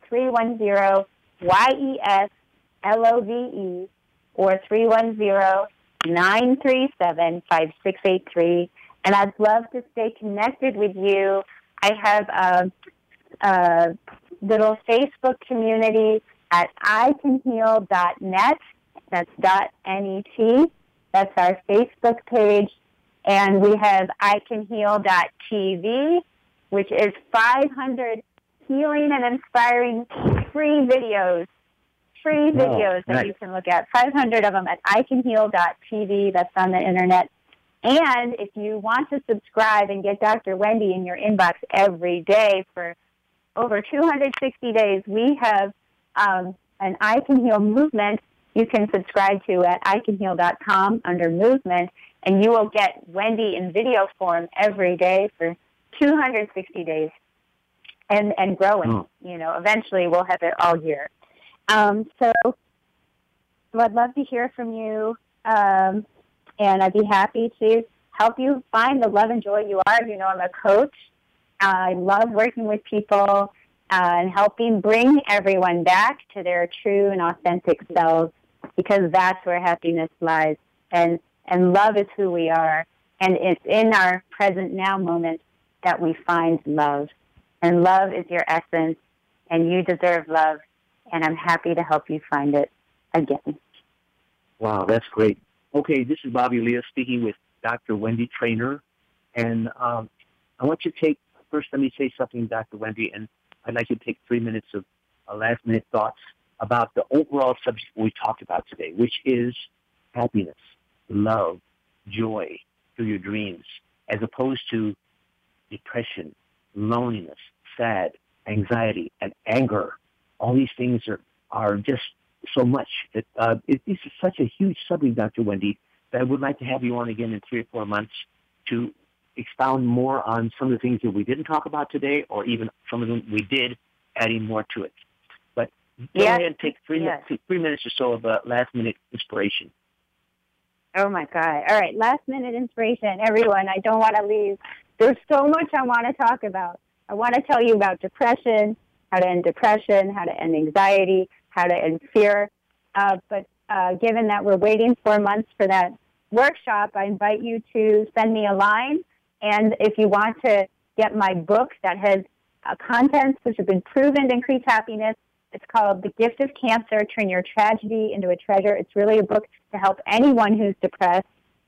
310-YES-LOVE or 310-937-5683. And I'd love to stay connected with you. I have a little Facebook community at icanheal.net. That's .net. That's our Facebook page. And we have icanheal.tv, which is 500 healing and inspiring free videos. That you can look at. 500 of them at icanheal.tv. That's on the internet. And if you want to subscribe and get Dr. Wendy in your inbox every day for over 260 days, we have an I Can Heal movement you can subscribe to at icanheal.com under movement, and you will get Wendy in video form every day for 260 days and growing. Oh. Eventually we'll have it all year. So I'd love to hear from you. And I'd be happy to help you find the love and joy you are. I'm a coach. I love working with people, and helping bring everyone back to their true and authentic selves, because that's where happiness lies. And love is who we are. And it's in our present now moment that we find love. And love is your essence, and you deserve love. And I'm happy to help you find it again. Wow, that's great. Okay, this is Bobby Leah speaking with Dr. Wendy Traynor. And I want you to take, first let me say something, Dr. Wendy, and I'd like you to take 3 minutes of last-minute thoughts about the overall subject we talked about today, which is happiness, love, joy through your dreams, as opposed to depression, loneliness, sad, anxiety, and anger. All these things are just so much. This is such a huge subject, Dr. Wendy, that I would like to have you on again in 3 or 4 months to expound more on some of the things that we didn't talk about today, or even some of them we did, adding more to it. But go ahead and take 3 minutes or so of last-minute inspiration. Oh, my God. All right, last-minute inspiration. Everyone, I don't want to leave. There's so much I want to talk about. I want to tell you about depression, how to end depression, how to end anxiety, how to end fear. But given that we're waiting 4 months for that workshop, I invite you to send me a line. And if you want to get my book that has contents which have been proven to increase happiness, it's called The Gift of Cancer, Turn Your Tragedy into a Treasure. It's really a book to help anyone who's depressed.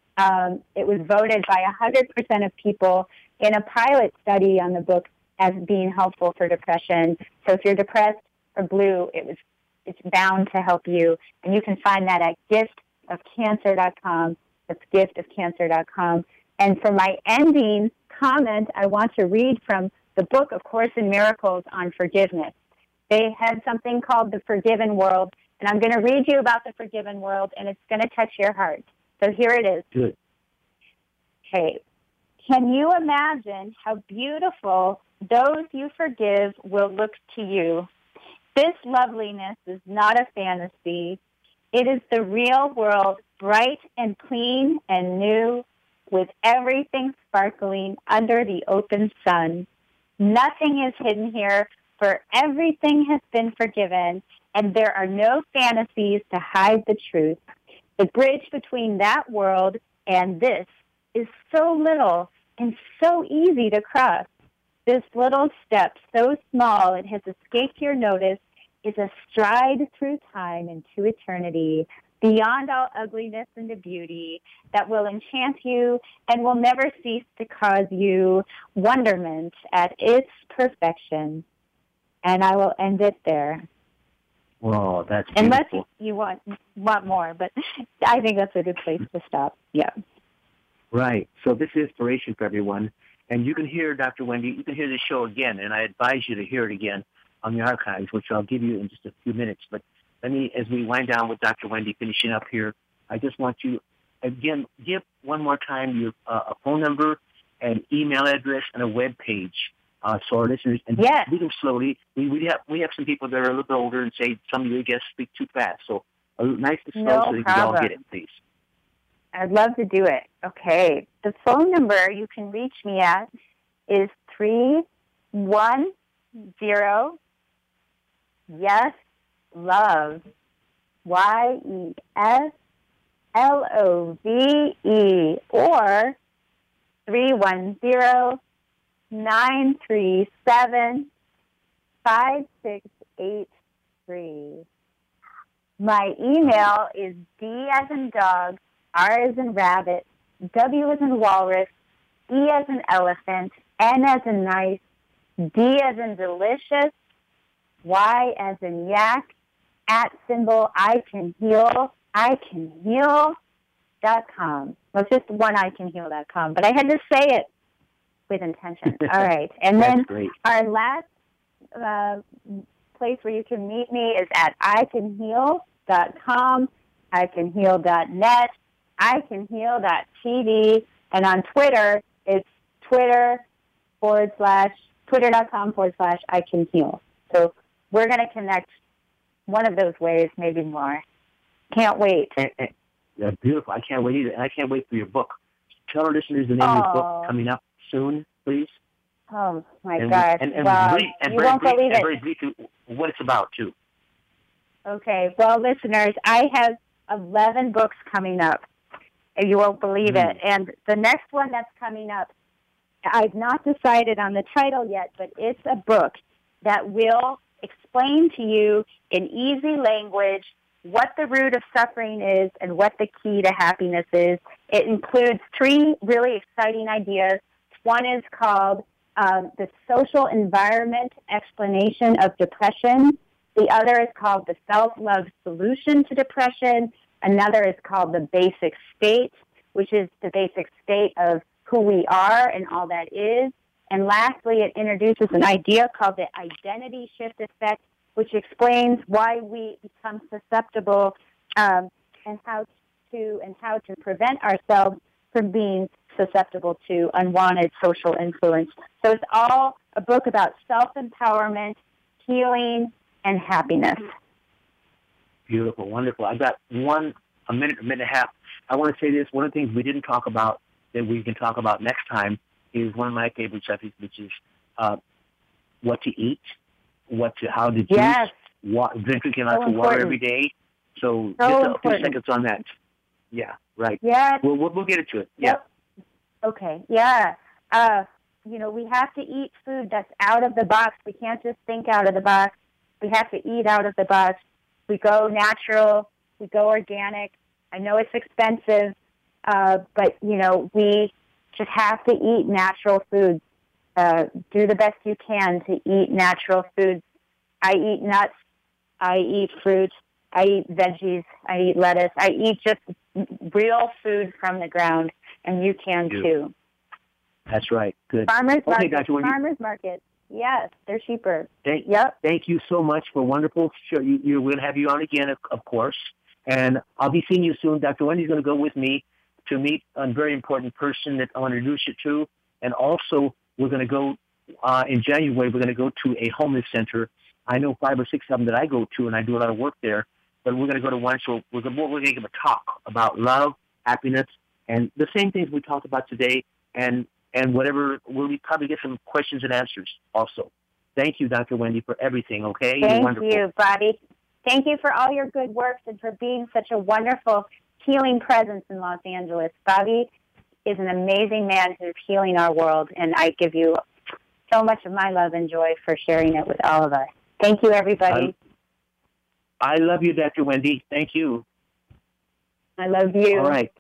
It was voted by 100% of people in a pilot study on the book as being helpful for depression. So if you're depressed or blue, it's bound to help you. And you can find that at giftofcancer.com. That's giftofcancer.com. And for my ending comment, I want to read from the book, of Course in Miracles, on forgiveness. They had something called The Forgiven World, and I'm going to read you about the Forgiven World, and it's going to touch your heart. So here it is. Good. Okay. Can you imagine how beautiful those you forgive will look to you? This loveliness is not a fantasy. It is the real world, bright and clean and new, with everything sparkling under the open sun. Nothing is hidden here, for everything has been forgiven, and there are no fantasies to hide the truth. The bridge between that world and this is so little and so easy to cross. This little step, so small it has escaped your notice, is a stride through time into eternity, beyond all ugliness into beauty, that will enchant you and will never cease to cause you wonderment at its perfection. And I will end it there. Whoa, that's beautiful. Unless you want more, but I think that's a good place to stop. Yeah. Right. So this is inspiration for everyone. And you can hear, Dr. Wendy, you can hear this show again, and I advise you to hear it again on the archives, which I'll give you in just a few minutes. But let me, as we wind down with Dr. Wendy finishing up here, I just want you, again, give one more time your a phone number, an email address, and a web page. So our listeners, and read them slowly. We have some people that are a little bit older and say some of your guests speak too fast. So nice and slow so they can all get it, please. I'd love to do it. Okay. The phone number you can reach me at is 310 Yes Love, YESLOVE, or 310-937-5683. My email is D as in dog, R as in rabbit, W as in walrus, E as in elephant, N as in nice, D as in delicious, Y as in yak, @ I can heal.com. Well, it's just one icanheal.com, but I had to say it with intention. All right. And then our last place where you can meet me is at icanheal.com, icanheal.net, icanheal.tv, and on Twitter, it's twitter.com/icanheal. So we're going to connect one of those ways, maybe more. Can't wait. That's beautiful. I can't wait either. And I can't wait for your book. Tell our listeners the name of your book coming up soon, please. Oh, my And, gosh. and, Well, brief, and you very won't brief, believe and it. very briefly what it's about, too. Okay. Well, listeners, I have 11 books coming up. And you won't believe it. And the next one that's coming up, I've not decided on the title yet, but it's a book that will explain to you in easy language what the root of suffering is and what the key to happiness is. It includes 3 really exciting ideas. One is called the social environment explanation of depression. The other is called the self-love solution to depression. Another is called the basic state, which is the basic state of who we are and all that is. And lastly, it introduces an idea called the identity shift effect, which explains why we become susceptible and how to prevent ourselves from being susceptible to unwanted social influence. So it's all a book about self-empowerment, healing, and happiness. Beautiful, wonderful. I've got a minute and a half. I want to say this. One of the things we didn't talk about that we can talk about next time is one of my favorite subjects, which is what to eat, how to juice, drinking lots of water every day. So just a few seconds on that. Yeah, right. Yeah. We'll get into it. Yeah. Okay. Yeah. We have to eat food that's out of the box. We can't just think out of the box. We have to eat out of the box. We go natural. We go organic. I know it's expensive, but, we just have to eat natural foods. Do the best you can to eat natural foods. I eat nuts. I eat fruit. I eat veggies. I eat lettuce. I eat just real food from the ground, and you can too. That's right. Good. Farmers market. Dr. Wendy. Farmers market. Yes, they're cheaper. Thank you so much for a wonderful show. We'll have you on again, of course. And I'll be seeing you soon. Dr. Wendy's going to go with me to meet a very important person that I want to introduce you to. And also, we're going to go, in January, we're going to go to a homeless center. I know 5 or 6 of them that I go to, and I do a lot of work there. But we're going to go to one, so we're going to give a talk about love, happiness, and the same things we talked about today, and whatever, we'll probably get some questions and answers also. Thank you, Dr. Wendy, for everything, okay? Thank you, Bobby. Thank you for all your good works and for being such a wonderful healing presence in Los Angeles. Bobby is an amazing man who's healing our world, and I give you so much of my love and joy for sharing it with all of us. Thank you, everybody. I love you, Dr. Wendy. Thank you. I love you. All right.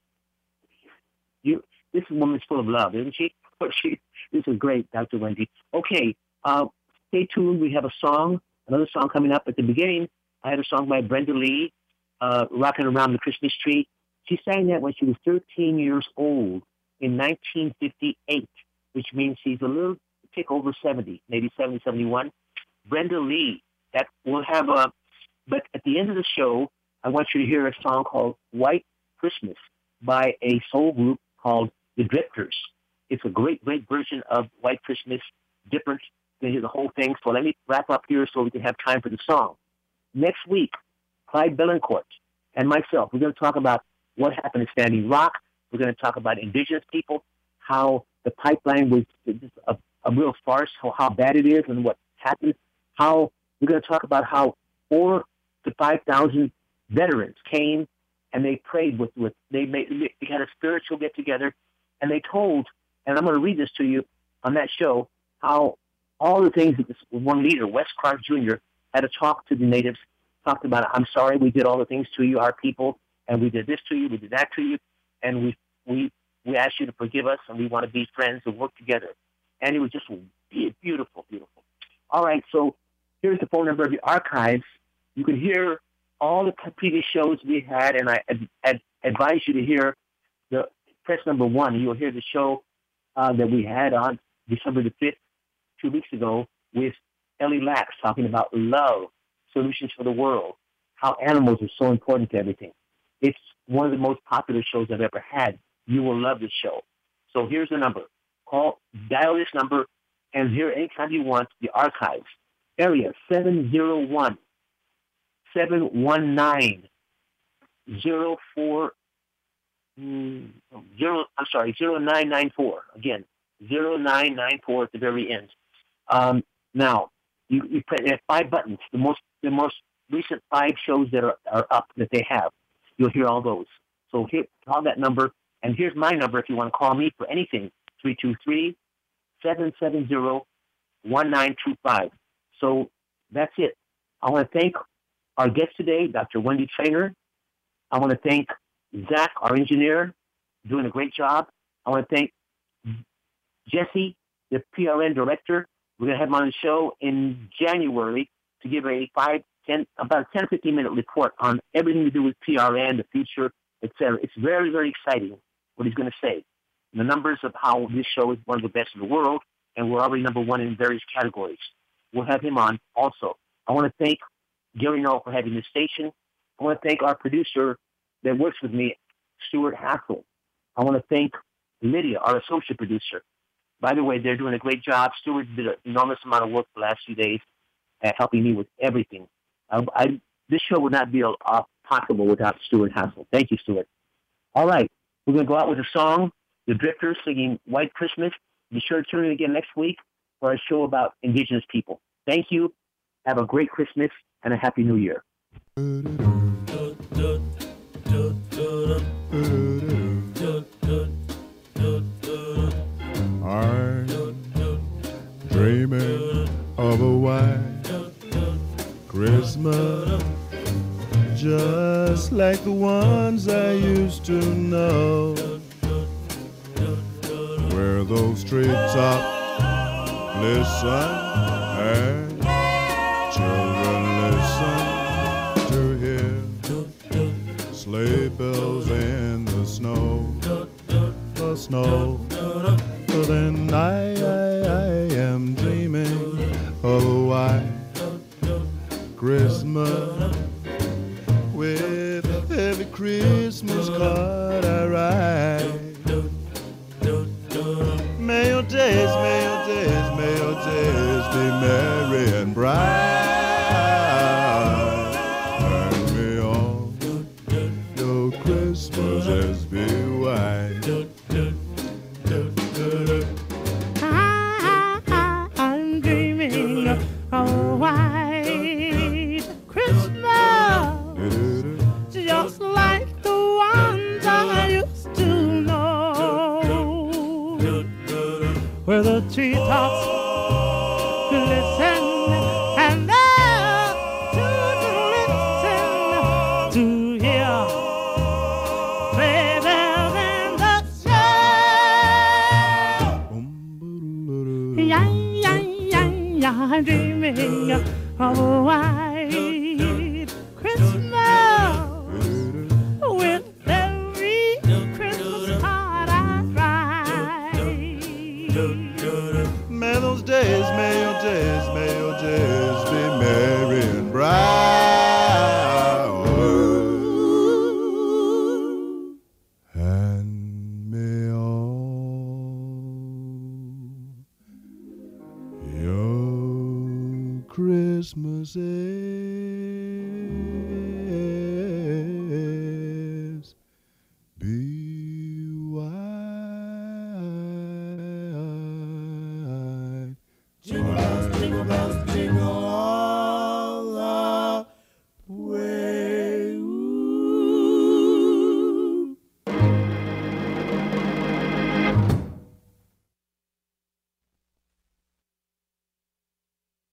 This woman's full of love, isn't she? This is great, Dr. Wendy. Okay, stay tuned. We have another song coming up at the beginning. I had a song by Brenda Lee, Rocking Around the Christmas Tree. She sang that when she was 13 years old in 1958, which means she's a little tick over 70, maybe 70, 71. Brenda Lee, that will have but at the end of the show, I want you to hear a song called White Christmas by a soul group called The Drifters. It's a great, great version of White Christmas, different than the whole thing. So let me wrap up here so we can have time for the song. Next week, Clyde Bellencourt and myself, we're going to talk about what happened at Standing Rock. We're going to talk about indigenous people, how the pipeline was just a real farce, how bad it is and what happened. We're going to talk about how 4,000 to 5,000 veterans came and they prayed they had a spiritual get together, and they told, and I'm going to read this to you on that show, how all the things that this one leader, Wes Clark Jr., had a talk to the natives, talked about, I'm sorry we did all the things to you, our people, and we did this to you, we did that to you, and we asked you to forgive us, and we want to be friends and work together. And it was just beautiful, beautiful. All right, so here's the phone number of the archives. You can hear all the previous shows we had, and I advise you to hear press number 1. You'll hear the show that we had on December the 5th, 2 weeks ago, with Ellie Lax talking about love, solutions for the world, how animals are so important to everything. It's one of the most popular shows I've ever had. You will love this show. So here's the number. Dial this number, and hear anytime you want the archives. Area 701 719 0994. Again, 0994 at the very end. Now, you have 5 buttons. The most recent 5 shows that are up that they have. You'll hear all those. So call that number. And here's my number if you want to call me for anything, 323-770-1925. So that's it. I want to thank our guest today, Dr. Wendy Traynor. I want to thank Zach, our engineer, doing a great job. I want to thank Jesse, the PRN director. We're going to have him on the show in January to give about a 10 or 15 minute report on everything to do with PRN, the future, etc. It's very, very exciting what he's going to say. The numbers of how this show is one of the best in the world, and we're already number 1 in various categories. We'll have him on also. I want to thank Gary Null for having this station. I want to thank our producer that works with me, Stuart Hassel. I want to thank Lydia, our associate producer. By the way, they're doing a great job. Stuart did an enormous amount of work the last few days at helping me with everything. This show would not be possible without Stuart Hassel. Thank you, Stuart. All right. We're going to go out with a song, The Drifters singing White Christmas. Be sure to tune in again next week for a show about Indigenous people. Thank you. Have a great Christmas and a Happy New Year. I'm dreaming of a white Christmas, just like the ones I used to know, where those treetops listen and children listen to hear sleigh bells in the snow. But then I am dreaming of a white Christmas, with every Christmas card I write. May your days be merry and bright, and may all your Christmases be white. I'm dreaming of a white Christmas, just like the ones I used to know, where the treetops listen and the children listen to hear sleigh bells in the snow. I'm dreaming of a white Christmas, with every Christmas card I write. May those days, may your days be merry and bright, and may all your Christmases